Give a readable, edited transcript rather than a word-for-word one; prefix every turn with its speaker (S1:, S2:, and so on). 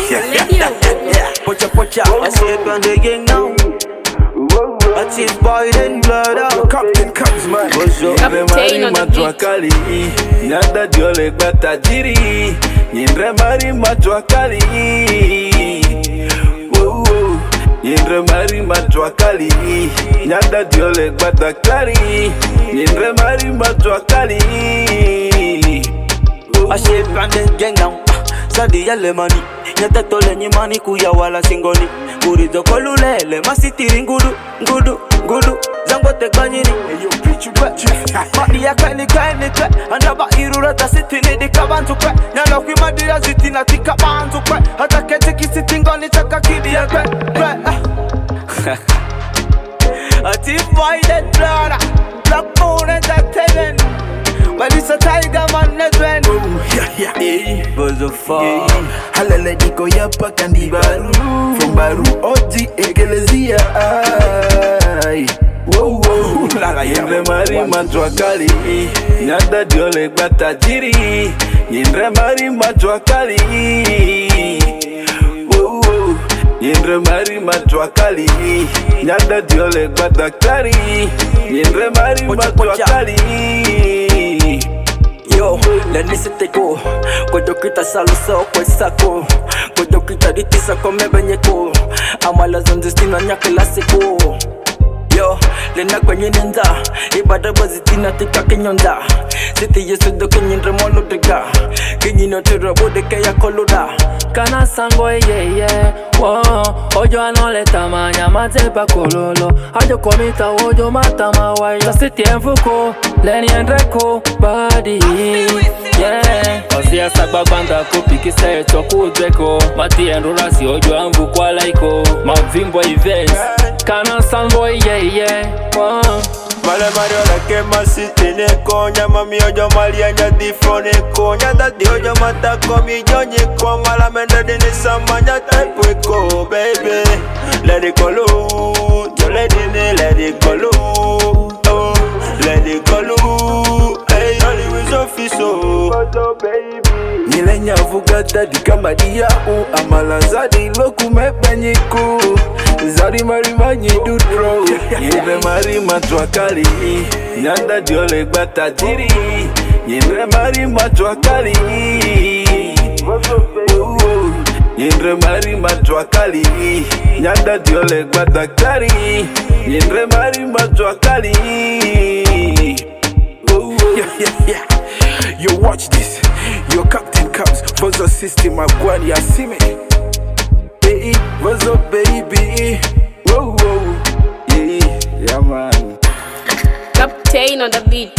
S1: Pocha, I step on the gang now. I teeth boy then blood out.
S2: Captain Cubs man.
S3: Captain on the
S2: Matwakali Nyanda diole batajiri Yinre mari matwakali Yinre mari matwakali Nyanda diole batakari Yinre mari matwakali
S1: I step on the gang now. Sadi yale mani Nyata tole nyimani kuya wala singoni Kurizo kolulele masitiri ngudu Zango te kanyini Mani ya kaini kwe Andaba irura ta sitini di kabantu kwe Nyalo kwi madira zitina tika bantu kwe Hata kete kisiti ngoni chaka kidi ya kwe Ati boy dead brother Black Moon Entertainment Well it's a tiger man netwen Goes a far
S2: Halele diko yapa kandi baru From baru oti ekelezia Yinre mari matwakali Nyanda diole batajiri Yinre mari matwakali Yinre mari matwakali Nyanda diole batakari Yinre mari matwakali
S1: Yo, let me sit go. Kodo kita saluso kwa sako. Kodo kita ditisa kome benyeko. Amala zonzistina nyakela seko. Yo, lena kwenye ninja. Ibada bazitina tika kinyonda. Siti yesu do kinyindre molo dega. Kinyino tira bodeke ya koloda.
S4: Kana sango yeah. Ojo anole tamanya matepa kololo. Ajo komita ojo matama waya. Sasiti enfuko, leni endreko body. Yeah. Osia sagba banda kopi kise choku dreko. Mati endurasi ojo ambu kwa laiko. Mavimbo events. Kana sango yeah.
S5: Male Mario la que masitine ko nyama mi ojo malia nya difone ko nyanda di ojo mata ko mi jonye ko mala mende dini samanya type ko baby let it go low you let it go low oh let it go low hey always officer baby
S2: Nilenya vugata di kamadia amala zadi loku mepenyiku Zari mari manyi dudro Yinre mari matwakali Nyanda diole batajiri Yinre mari matwakali Yinre mari matwakali Nyanda diole batakari Yinre mari matwakali Yo watch this Yo Captain Cubs Vozo system Magwani Asime Hey, Vozo baby Whoa, yeah man
S3: Captain on the beat.